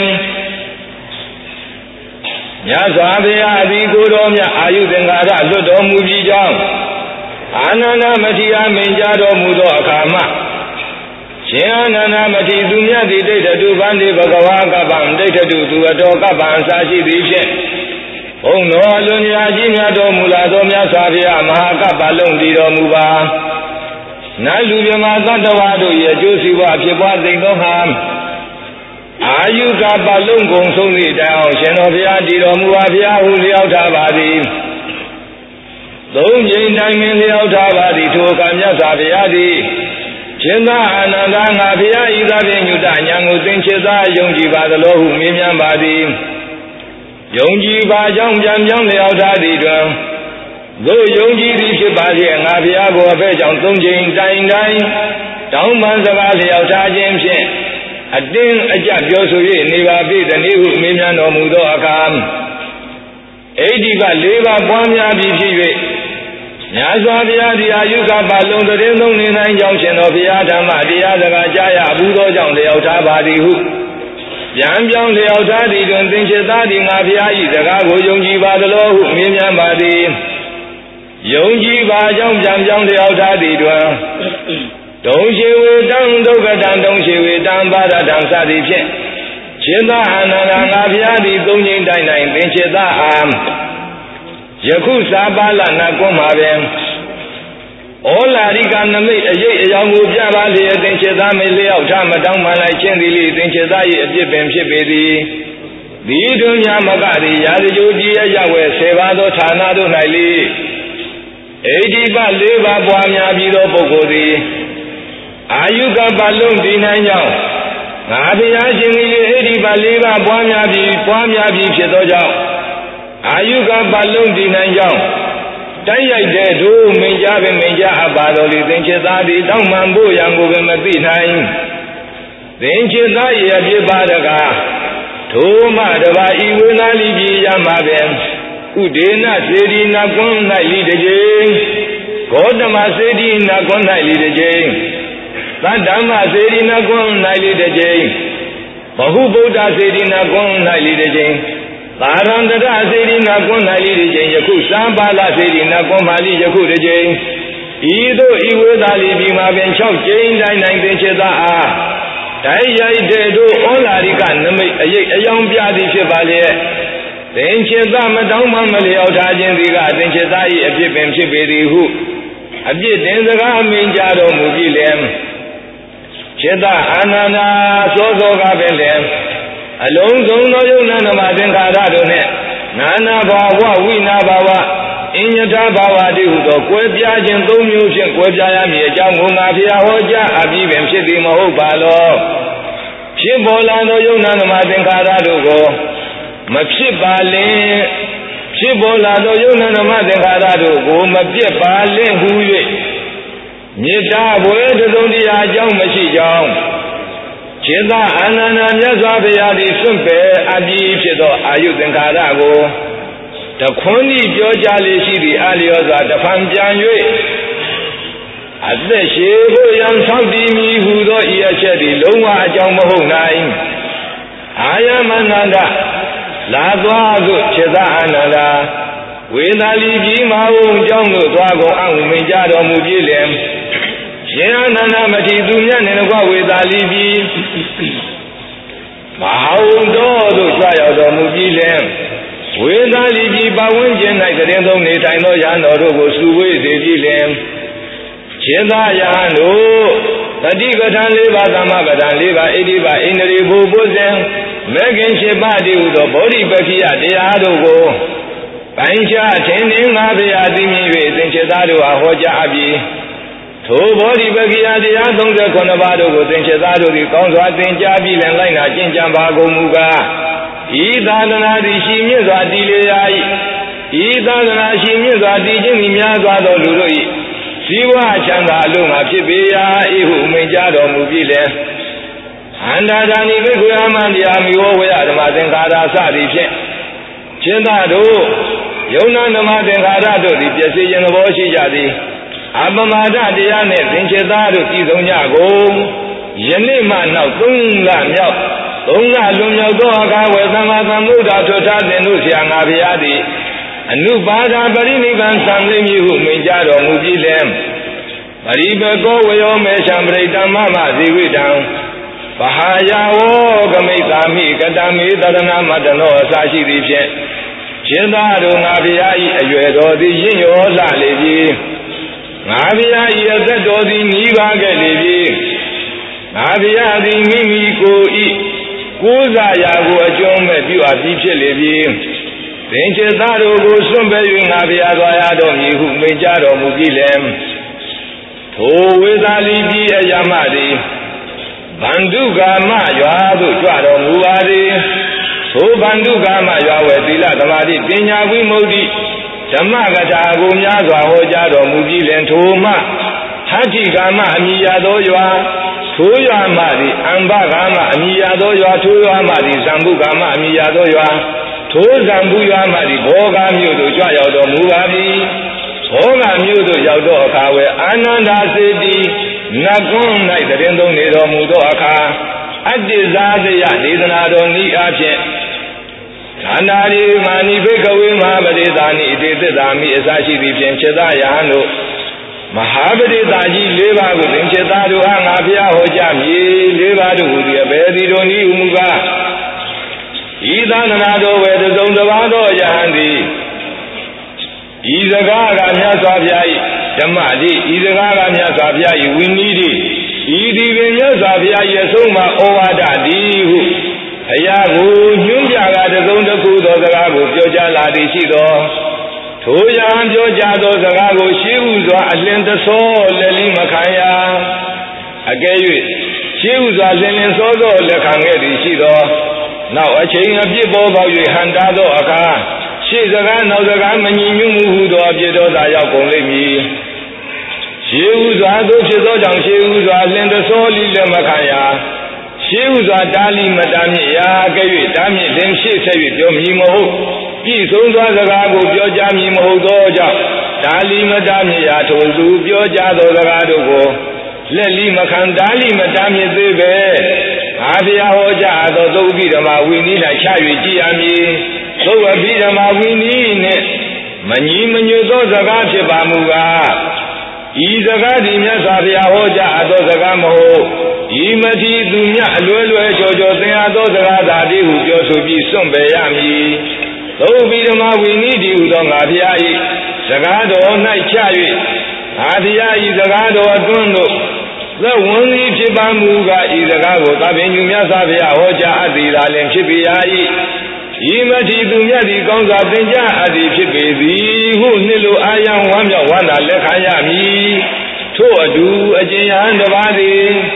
မြတ်စွာဘုရားသည်ကိုယ်တော်မြတ်အာယုသင်္ခါရလွတ်တော်မူပြီးကြောင်းအာနန္ဒမထေရမိန့်ကြားတော်မူသောအခါမှရှင်အာနန္ဒမထေရသူမြတ်သည်ဒိဋ္ဌတုဗန္တိဘဂဝါကပ္ပံဒိဋ္ဌတုသူအတော်ကပ္ပံအစာရှိသည်ဖြင့်ဘုံတော်အလွန်ရာကြီးမြတ်တော်မူလာသောမြတ်စွာဘုရားမဟာကပ္ပလုံးတည်တော်မူပါနတ်လူမြမသတ္တဝါတို့ရဲ့အကျိုးစီးပွားဖြစ်ပွားသိသောဟာအာယုကပ္ပလုံးကုန်ဆုံးသည့်တိုင်အောင်ရှင်တော်ဘုရားတည်တော်မူပါဘုရားဟုလျောက်ထားပါသည်သုံးကြိမ်တိုင်းမင်းလျောက်ထားပါသည်ထိုကံမြတ်စွာဘုရားသည်ရှင်သာအာနန္ဒာငါဘုရားဤသာဖြင့်ညုတဉာဏ်ကိုသင်္ချေသာယုံကြည်ပါသလိုဟုမေးမြန်းပါသည်ယုံကြည်ပါကြောင့်ပြန်ပြောင်းလျောက်ထားသည်တွင်သို့ယုံကြည်သည်ဖြစ်ပါစေငါဘုရားကိုအဖဲကြောင့်သုံးကြိမ်တိုင်တိုင်းတောင်းပန်စကားလျောက်ထားခြင်းဖြင့်အတင်းအကျပ်ပြောဆို၍နေပါပြီတနည်းဟုမေးမြန်းတော်မူသောအခါအိဋ္ဌိကလေးပါးပွားများပြီးဖြစ်၍မြတ်စွာဘုရားသည်အာယုကပ္ပလုံးတည်းသုံးနေနိုင်ကြောင်းရှင်တော်ဘုရားဓမ္မတရားစကားကြားရဘူးသောကြောင့်လျောက်ထားပါသည်ဟုပြန်ပြောင်းလျောက်ထားသည်တွင်သင်္ချေသားသည်ငါဘုရား၏စကားကိုယုံကြည်ပါသလိုဟုမေးမြန်းပါသည်ယုံကြည်ပါကြောင့်ပြန်ပြောင်းလျောက်ထားသည်တွင်တုံရှိဝေတံဒုက္ခတံတုံရှိဝေတံပါဒတံစသည်ဖြင့်ရှင်သာအာနန္ဒာငါဘုရားသည်သုံးကြိမ်တိုင်တိုင်သင်္ချေသားအားယခုစာပါဠနကွန်းမှာပင်ဩလာရိကနမိတ်အရေးအယောင်ကိုပြပါလျက်သင်္ချေသားမေလျောက်ထားမတောင်းမှလိုက်ခြင်းသည်လေသင်္ချေသား၏အပြစ်ပင်ဖြစ်ပေသည်ဒီတွင်ညာမကသည်ရာဇဂိုကြီးရဝဲဆေပါသောဌာနတို့၌လေအိဋ္ဌိပလေးပါးပွားများပြီးသောပုဂ္ဂိုလ်သည်အာယုကပ္ပလုံးတည်နိုင်ကြောင်းငါဘုရားရှင်၏အိဋ္ဌိပလေးပါးပွားများပြီးပွားများပြီးဖြစ်သောကြောင့်အာယုကပ္ပလုံးတည်နိုင်ကြောင်းတိုက်ရိုက်တဲ့တို့မိန်ကြပင်မိန်ကြအပ်ပါတော်လေသင်္ချေသားသည်တောင်းမှန်ဖို့ရန်ကိုပင်မသိနိုင်သင်္ချေသား၏အပြစ်ပါတကားထိုမှတပါဤဝေနာလိပြည်ရမှာပင်ဥဒေနစေတီနကွန်း၌လိတကြိမ်ဂေါတမစေတီနကွန်း၌လိတကြိမ်သတ္တမစေတီနကွန်း၌လိတကြိမ်ဘဟုဗုဒ္ဓစေတီနကွန်း၌လိတကြိမ်သာရန္တရစေတီနကွန်း၌လိတကြိမ်ယခုစံပါဠစေတီနကွန်းမှလိယခုတကြိမ်ဤသို့ဤဝေသာလိပြည်မှာပင်၆ကြိမ်တိုင်းတိုင်းသင်္ချေသားအားတိုက်ရိုက်တဲ့တို့ဩလာရိကနမိတ်အရေးအယောင်ပြသည်ဖြစ်ပါလေသင်္ချေသားမတောင်းမှမလျောက်ထားခြင်းသည်ကသင်္ချေသား၏အပြစ်ပင်ဖြစ်ပေသည်ဟုအပြစ်တင်စကားအမိန့်ကြားတော်မူပြီးလျှင်ခြေသားအာနန္ဒာသောသောကပင်လျှင်အလုံးစုံသောယုံနာနမသင်္ခါရတို့နှင့်နာနာဘာဝဝိနာဘာဝအညတဘာဝတိဟုသောကွဲပြားခြင်းသုံးမျိုးဖြင့်ကွဲပြားရမည်အကြောင်းကိုငါဘုရားဟောကြားအပြီးပင်ဖြစ်သည်မဟုတ်ပါလောဖြဖြစ်ပေါ်လာသောယုံနာဓမ္မသင်္ခါရတို့ကိုမဖြစ်ပါလင်ဖြစ်ပေါ်လာသောယုံနာဓမ္မသင်္ခါရတို့ကိုမပြတ်ပါလင်ဟူ၍မေတ္တာဘွယ်တုံတရားအကြောင်းမရှိကြောင်းခြေသာအာနန္ဒမြတ်စွာဘုရားသည်စွန့်ပယ်အပြီးဖြစ်သောအာယုသင်္ခါရကိုတခွန်းဤပြောကြားလေရှိသည့်အာလျောစွာတဖန်ပြန်၍အသက်ရှိဖို့ရန်ဆောက်တည်မည်ဟူသောဤအချက်သည်လုံးဝအကြောင်းမဟုတ်နိုင်အာယမန္တလာသွားသို့ခြေသာအာနန္ဒဝေသာလီကြီးမဟာဝုံကျောင်းသို့သွားကုန်အံ့မင်ကြတော်မူပြီလေရှင်အာနန္ဒမထေရသူမြတ်နှင့်တကွဝေသာလီကြီးမဟာဝုံတော်သို့ကြွရောက်တော်မူပြီလေဝေသာလီကြီးပဝန်းကျင်၌တရင်သုံးနေထိုင်သောရဟန်းတော်တို့ကိုစုဝေးစေပြီလေခြေသာယဟန်တို့တတိပဋ္ဌာန်၄ပါးသမ္မာပဋ္ဌာန်၄ပါးဣတိပါဣန္ဒြေဘူပုဇဉ်မေခင်ရှိပါတိဟုသောဗောဓိပက္ခိယတရားတို့ကိုပိုင်းခြားထင်ထင်ငါဘုရားသိမြင်၍သင်္ချေသားတို့အားဟောကြားအပ်ပြီးထိုဗောဓိပက္ခိယတရား၃၇ပါးတို့ကိုသင်္ချေသားတို့သည်ကောင်းစွာသင်ကြားပြီးလည်းလိုက်နာကျင့်ကြံပါကုန်မူကားဤသာသနာသည်ရှိမြင့်စွာတည်လျာ၏ဤသာသနာရှိမြင့်စွာတည်ခြင်းသည်များစွာသောလူတို့၏ဇီဝချမ်းသာအလုံးငါဖြစ်ပေရာဤဟုမိန့်ကြားတော်မူပြီးလည်းအန္တာဒာနိဘိက္ခုအမန္တရားမိဝဝေယဓမ္မသင်္ခါရစသည်ဖြင့်ခြင်းသာတို့ယုံနာဓမ္မသင်္ခါရတို့သည်ပြည့်စုံခြင်းသဘောရှိကြသည်အပမဒတရားနှင့်သင်္ချေသားတို့ပြည်စုံကြကုန်ယနေ့မှနောက်သုံးလမြောက်သုံးလလွန်မြောက်သောအခါဝေသမ္မာသမ္ဗုဒ္ဓထွတ်ထားခြင်းတို့ဆရာငါဘုရားသည်အနုပါဒပရိနိဗ္ဗာန်သံသိမည်ဟုမိန့်ကြားတော်မူပြီးလည်းပရိပကောဝယောမေရှံပရိတ္တမမဇီဝိတံပဟာယဝောကမိတ်သာမိကတမေတရဏမတ္တနောအစရှိသည်ဖြင့်ရှင်သာတို့ငါဘုရား၏အရွယ်တော်သည်ရင့်ရောလှလေပြီငါဘုရား၏အသက်တော်သည်နီးပါးခဲ့လေပြီငါဘုရားသည်မိမိကိုယ်၏ကိုးစားရာကိုအကျုံးမဲ့ပြုအပ်ပြီးဖြစ်လေပြီသင်္ချေသားတို့ကိုစွန့်ပယ်၍ငါဘုရားသွားရတော်မူဟုမိန့်ကြားတော်မူပြီးလည်းထိုဝေသာလီပြည်အယမသည်ဗန္ဓုကာမရွာသို့ကြွတော်မူပါသည်ထိုဗန္ဓုကာမရွာဝဲသီလသမာဓိပညာဝိမု ക്തി ဓမ္မကထာကိုများစွာဟောကြားတော်မူပြီးလည်းထိုမှဟဋ္ဌိကာမအမိယာသောရွာထိုရွာမှသည်အမ္ဘကာမအမိယာသောရွာထိုရွာမှသည်ဇံဘုကာမအမိယာသောရွာထိုဇံဘုရွာမှသည်ဘောဂမြို့သို့ကြွရောက်တော်မူပါသည်ဘောဂမြို့သို့ရောက်သောအခါဝဲအာနန္ဒာစေတီနတ်ကွန်း၌တရင်သုံးနေတော်မူသောအခါအတ္တိဇာသယဒေသနာတော်ဤအဖြစ်ဌာနာရိမာနိဘိကဝေမဟာပရိသာနိဣတိသစ္စာမိအစရှိသည်ဖြင့်ခြေသာယဟန်တို့မဟာပရိသာကြီး၄ပါးကိုသင်္ချေသားတို့အားငါဘုရားဟောကြားမည်၄ပါးတို့ဟူသည်အဘယ်သည်တို့နည်းဟုမူကားဤသာသနာတော်ဝေတစုံတစ်ပါးသောယဟန်သည်ဤစကားကမြတ်စွာဘုရား၏ဓမ္မတိဤစကားကမြတ်စွာဘုရား၏ဝိနည်းတိဤဒီပင်မြတ်စွာဘုရား၏အဆုံးအမဩဝါဒတိဟုဘုရားကိုညွှန်းပြကတစုံတစ်ခုသောစကားကိုပြောကြားလာသည်ရှိသောထိုယဟန်ပြောကြားသောစကားကိုရှေးဥစွာအလင်းတဆောလက်လိမခံရအကဲ၍ရှေးဥစွာလင်းလင်းစောသောလက်ခံခဲ့သည်ရှိသောနောက်အချိန်အပြစ်ပေါ်ပေါက်၍ဟန်တာသောအခါရှေ့စကားနောက်စကားမညီညွတ်မှုဟုသောအပြစ်တော်သာရောက်ကုန်လိမ့်မည်ရှေးဥစွာသို့ဖြစ်သောကြောင့်ရှေးဥစွာလင်းတဆောလိလက်မခံရရှေးဥစွာတာလီမတာမြင့်ရာကဲ့၍တာမြင့်လင်းရှေ့ဆက်၍ပြောမည်မဟုတ်ပြည့်စုံသောစကားကိုပြောကြားမည်မဟုတ်သောကြောင့်တာလီမတာမြင့်ရာထိုသူပြောကြားသောစကားတို့ကိုလက်လီမခံတာလီမတာမြင့်သေးပဲငါဘုရားဟောကြားသောသုတ်ပိဓမ္မာဝိနည်း၌ချ၍ကြည်ရမည်သုတ်ပိဓမ္မာဝိနည်းနှင့်မညီမညွတ်သောစကားဖြစ်ပါမူကားဤစကားသည်မြတ်စွာဘုရားဟောကြားသောစကားမဟုတ်ဤမတိသူမြတ်အလွယ်လွယ်ကြောကြောသင်အားသောစကားသာတည်းဟုပြောဆိုပြီးစွန့်ပယ်ရမည်သုတ်ပိဓမ္မာဝိနည်းတည်းဟုသောငါဘုရား၏စကားတော်၌ချ၍ငါဘုရား၏စကားတော်အတွင်းသို့သက်ဝင်သည်ဖြစ်ပါမူကားဤစကားကိုသဗ္ဗညုမြတ်စွာဘုရားဟောကြားအပ်သည်သာလျှင်ဖြစ်ပေရ၏ဤမတိသူမြတ်သည်ကောင်းစွာသင်ကြားအပ်သည်ဖြစ်ပေသည်ဟုနှစ်လိုအာယံဝမ်းမြောက်ဝမ်းသာလက်ခံရမည်ထို့အတူအကျဉ်းယဟန်တစ်ပါးသည်သ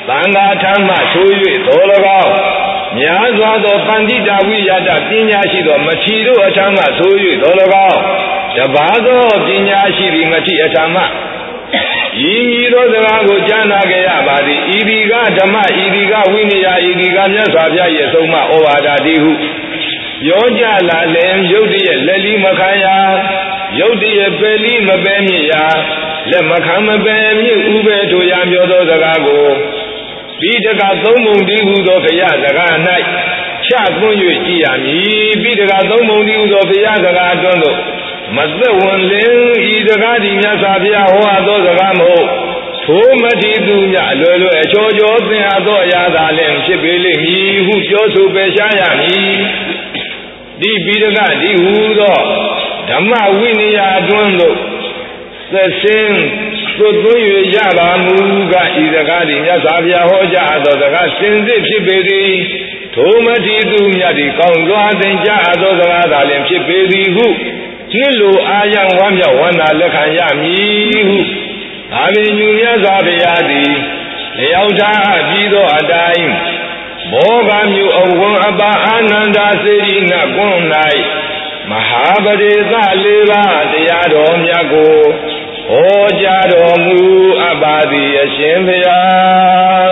သံဃာထမ်းမှဆို၍သော၎င်းများစွာသောပန္တိတာဝိယတပညာရှိသောမထီတို့အထမ်းမှဆို၍သော၎င်းတပါးသောပညာရှိသည်မထီအထမ်းမှဤမည်သောစကားကိုကြားနာကြရပါသည်ဤဒီကဓမ္မဤဒီကဝိနည်းဤဒီကမြတ်စွာဘုရားရဲ့ဆုံးမဩဝါဒတိဟုပြောကြလာလင်ယုတ်တရဲ့လက်လီမခံရယုတ်တရဲ့ပယ်လီမပယ်မြစ်ရလက်မခံမပယ်မြစ်ဥပေတို့ရပြောသောစကားကိုပိဋကသုံးပုံတည်းဟူသောခရစကား၌ချသွင်း၍ကြည်ရမည်ပိဋကသုံးပုံတည်းဟူသောဘုရားစကားအတွင်းသို့မသက်ဝင်လင်ဤစကားဒီမြတ်စွာဘုရားဟောသောစကားမဟုတ်ထိုမတိသူမြအလွယ်လွယ်အချောချောသင်အားသောအရာသာလင်ဖြစ်ပေလိမ့်မည်ဟုပြောဆိုပယ်ရှားရမည်ဒီပိဋကဒီဟူသောဓမ္မဝိနည်းအတွင်းသို့သက်စင်းသွတ်သွင်း၍ရပါမူကဤစကားဒီမြတ်စွာဘုရားဟောကြားသောစကားစင်စစ်ဖြစ်ပေသည်ထိုမတိသူမြတ်ဒီကောင်းစွာသင်ကြားသောစကားသာလင်ဖြစ်ပေသည်ဟုကျင့်လိုအာယံဝမ်းမြောက်ဝမ်းသာလက်ခံရမည်ဟုအာမင်ညူမြတ်စွာဘုရားသည်လျောက်ထားပြီးသောအတိုင်းဘောဂမြို့အဝံအပါအာနန္ဒာစေရီနကွန်း၌မဟာပရိသလေးပါးတရားတော်မြတ်ကိုဟောကြားတော်မူအပ်ပါသည်အရှင်ဘုရား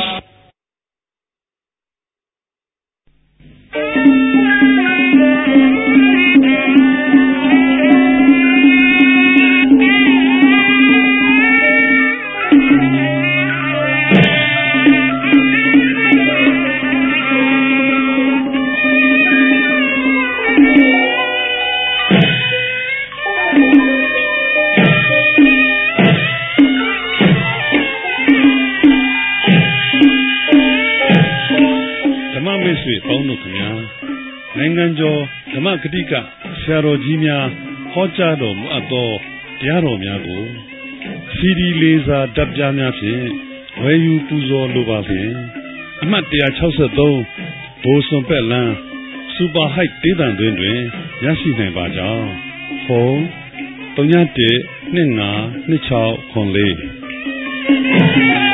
နိုင်ငံကျော်ဓမ္မဂတိကဆရာတော်ကြီးများဟောကြားတော်မူအပ်သောတရားတော်များကိုစီဒီလေးစာဓာတ်ပြားများဖြင့်ဝယ်ယူပူဇော်လိုပါဖြင့်အမှတ်one sixty-threeဘိုးစွန်ပက်လန်းစူပါဟိုက်ဒေသတွင်တွင်ရရှိနိုင်ပါကြောင်းဖုန်းthree one one two five two six four four